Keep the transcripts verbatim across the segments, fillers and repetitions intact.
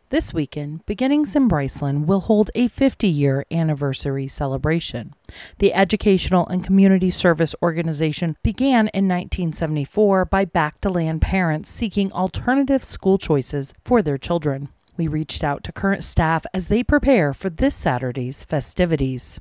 This weekend, Beginnings in Bryceland will hold a fifty-year anniversary celebration. The Educational and Community Service Organization began in nineteen seventy-four by back-to-land parents seeking alternative school choices for their children. We reached out to current staff as they prepare for this Saturday's festivities.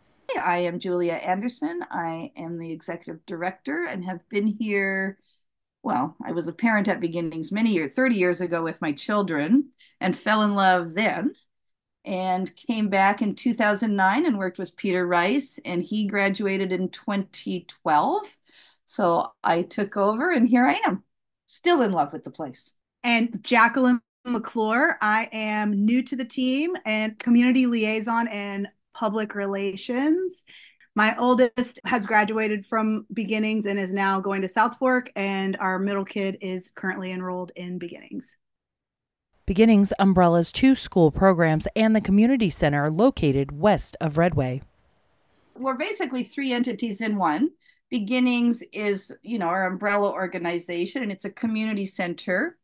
I am Julia Anderson. I am the executive director and have been here. Well, I was a parent at Beginnings many years, thirty years ago with my children and fell in love then and came back in two thousand nine and worked with Peter Rice, and he graduated in twenty twelve. So I took over and here I am, still in love with the place. And Jacqueline McClure, I am new to the team and community liaison and public relations. My oldest has graduated from Beginnings and is now going to South Fork, and our middle kid is currently enrolled in Beginnings. Beginnings umbrellas two school programs and the community center located west of Redway. We're basically three entities in one. Beginnings is, you know, our umbrella organization, and it's a community center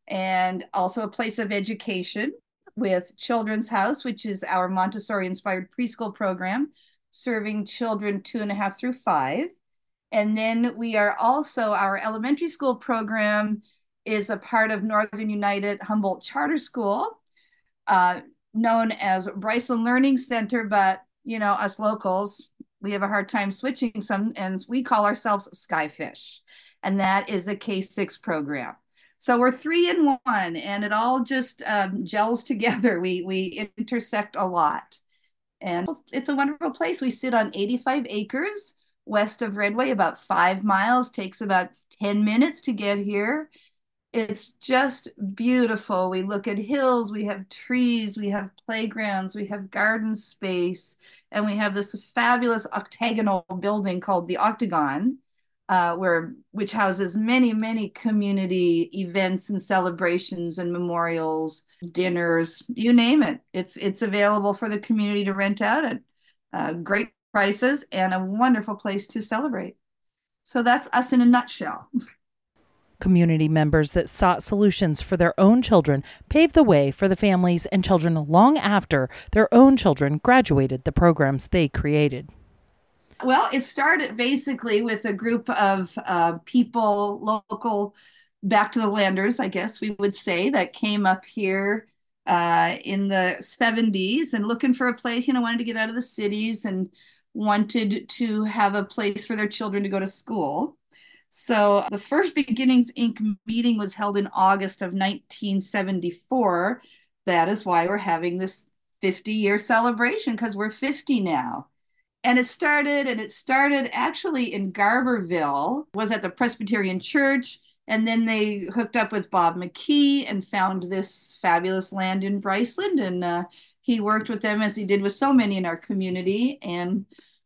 and also a place of education with Children's House, which is our Montessori-inspired preschool program, serving children two and a half through five. And then we are also, our elementary school program is a part of Northern United Humboldt Charter School, uh, known as Bryceland Learning Center, but, you know, us locals, we have a hard time switching some, and we call ourselves Skyfish, and that is a K six program. So we're three in one, and it all just um, gels together. We, we intersect a lot. And it's a wonderful place. We sit on eighty-five acres west of Redway, about five miles, takes about ten minutes to get here. It's just beautiful. We look at hills, we have trees, we have playgrounds, we have garden space, and we have this fabulous octagonal building called the Octagon, uh, where which houses many, many community events and celebrations and memorials, dinners, you name it. It's it's available for the community to rent out at uh, great prices and a wonderful place to celebrate. So that's us in a nutshell. Community members that sought solutions for their own children paved the way for the families and children long after their own children graduated the programs they created. Well, it started basically with a group of uh, people, local back to the landers, I guess we would say, that came up here uh, in the seventies and looking for a place, you know, wanted to get out of the cities and wanted to have a place for their children to go to school. So the first Beginnings Incorporated meeting was held in August of nineteen seventy-four. That is why we're having this fifty-year celebration, because we're fifty now. And it started, and it started actually in Garberville, was at the Presbyterian Church, and then they hooked up with Bob McKee and found this fabulous land in Bryceland, and uh, he worked with them as he did with so many in our community, and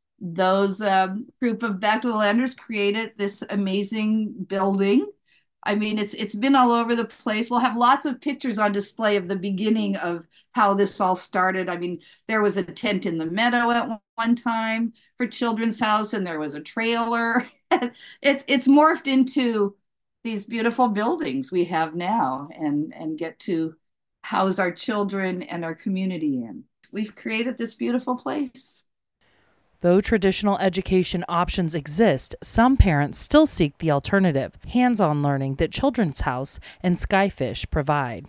those uh, group of Back to the Landers created this amazing building. I mean, it's it's been all over the place. We'll have lots of pictures on display of the beginning of how this all started. I mean, there was a tent in the meadow at one time for Children's House, and there was a trailer. it's it's morphed into these beautiful buildings we have now, and and get to house our children and our community in. We've created this beautiful place. Though traditional education options exist, some parents still seek the alternative, hands-on learning that Children's House and Skyfish provide.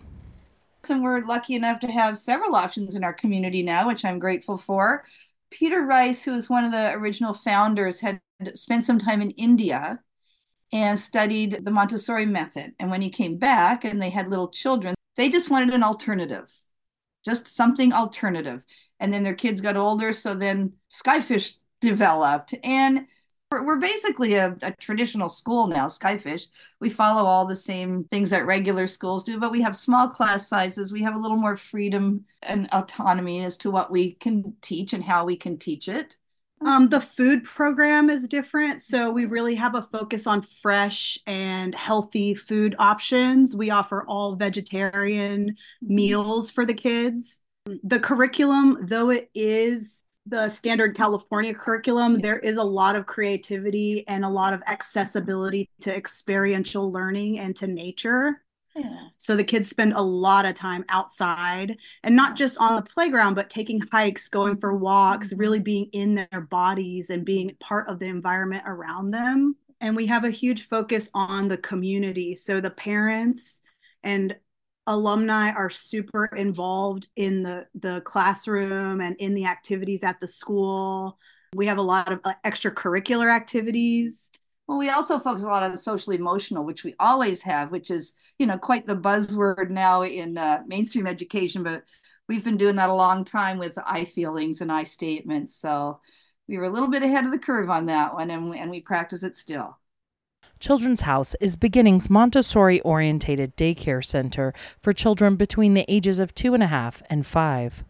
And we're lucky enough to have several options in our community now, which I'm grateful for. Peter Rice, who was one of the original founders, had spent some time in India and studied the Montessori method. And when he came back and they had little children, they just wanted an alternative. Just something alternative. And then their kids got older, so then Skyfish developed. And we're, we're basically a, a traditional school now, Skyfish. We follow all the same things that regular schools do, but we have small class sizes. We have a little more freedom and autonomy as to what we can teach and how we can teach it. Um, the food program is different. So we really have a focus on fresh and healthy food options. We offer all vegetarian meals for the kids. The curriculum, though it is the standard California curriculum, there is a lot of creativity and a lot of accessibility to experiential learning and to nature. Yeah. So the kids spend a lot of time outside, and not just on the playground, but taking hikes, going for walks, Mhm. really being in their bodies and being part of the environment around them. And we have a huge focus on the community. So the parents and alumni are super involved in the, the classroom and in the activities at the school. We have a lot of uh, extracurricular activities. Well, we also focus a lot on the social emotional, which we always have, which is, you know, quite the buzzword now in uh, mainstream education, but we've been doing that a long time with I feelings and I statements. So we were a little bit ahead of the curve on that one, and we, and we practice it still. Children's House is Beginning's Montessori-orientated daycare center for children between the ages of two and a half and five.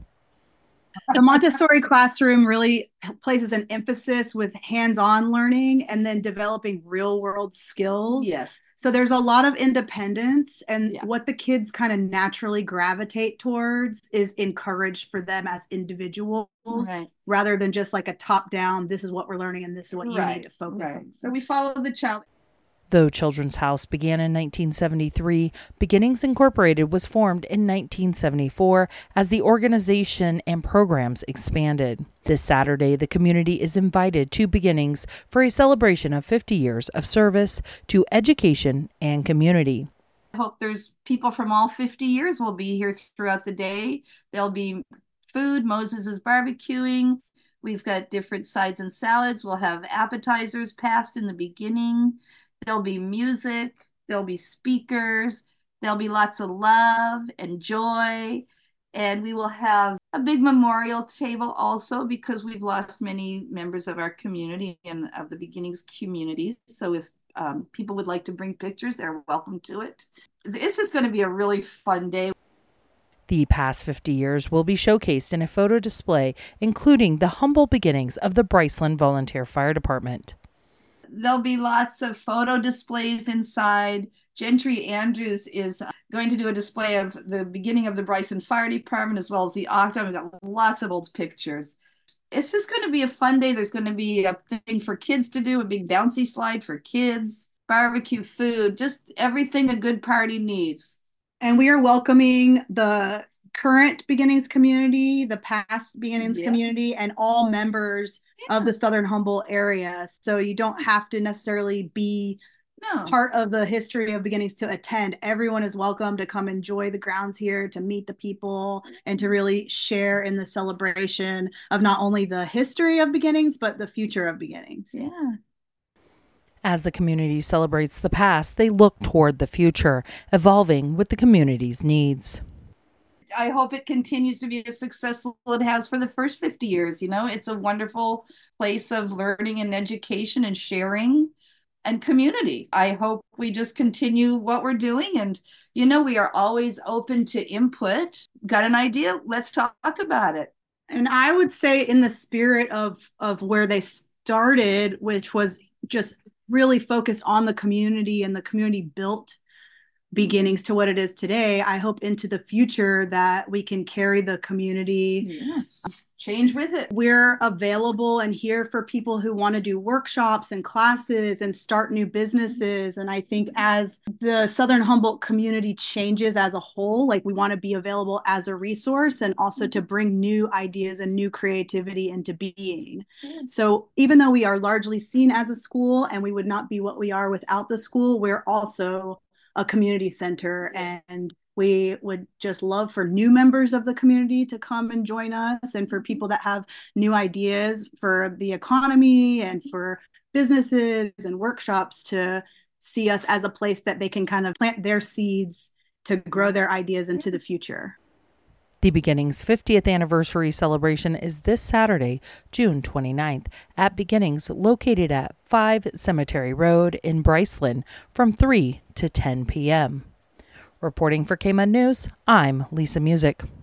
The Montessori classroom really places an emphasis with hands-on learning and then developing real-world skills. Yes. So there's a lot of independence, and Yeah. what the kids kind of naturally gravitate towards is encouraged for them as individuals, Right. rather than just like a top-down, this is what we're learning and this is what you Right. need to focus Right. on. So we follow the child. Though Children's House began in nineteen seventy-three, Beginnings Incorporated was formed in nineteen seventy-four as the organization and programs expanded. This Saturday, the community is invited to Beginnings for a celebration of fifty years of service to education and community. I hope there's people from all fifty years will be here throughout the day. There'll be food. Moses is barbecuing. We've got different sides and salads. We'll have appetizers passed in the beginning. There'll be music. There'll be speakers. There'll be lots of love and joy. And we will have a big memorial table also, because we've lost many members of our community and of the Beginnings communities. So if um, people would like to bring pictures, they're welcome to it. It's just going to be a really fun day. The past fifty years will be showcased in a photo display, including the humble beginnings of the Bryceland Volunteer Fire Department. There'll be lots of photo displays inside. Gentry Andrews is going to do a display of the beginning of the Bryceland Fire Department as well as the Octa. We've got lots of old pictures. It's just going to be a fun day. There's going to be a thing for kids to do, a big bouncy slide for kids, barbecue food, just everything a good party needs. And we are welcoming the current Beginnings community, the past Beginnings Yes. community, and all members Yeah. of the Southern Humboldt area. So you don't have to necessarily be No. part of the history of Beginnings to attend. Everyone is welcome to come enjoy the grounds here, to meet the people, and to really share in the celebration of not only the history of Beginnings, but the future of Beginnings. Yeah. As the community celebrates the past, they look toward the future, evolving with the community's needs. I hope it continues to be as successful as it has for the first fifty years. You know, it's a wonderful place of learning and education and sharing and community. I hope we just continue what we're doing. And, you know, we are always open to input. Got an idea? Let's talk about it. And I would say, in the spirit of, of where they started, which was just really focused on the community and the community built Beginnings to what it is today, I hope into the future that we can carry the community. Yes. Change with it. We're available and here for people who want to do workshops and classes and start new businesses. And I think as the Southern Humboldt community changes as a whole, like, we want to be available as a resource and also to bring new ideas and new creativity into being. So even though we are largely seen as a school and we would not be what we are without the school, we're also a community center, and we would just love for new members of the community to come and join us, and for people that have new ideas for the economy and for businesses and workshops to see us as a place that they can kind of plant their seeds to grow their ideas into the future. The Beginnings fiftieth anniversary celebration is this Saturday, June twenty-ninth, at Beginnings, located at five Cemetery Road in Bryceland, from three to ten p.m. Reporting for K M U N News, I'm Lisa Music.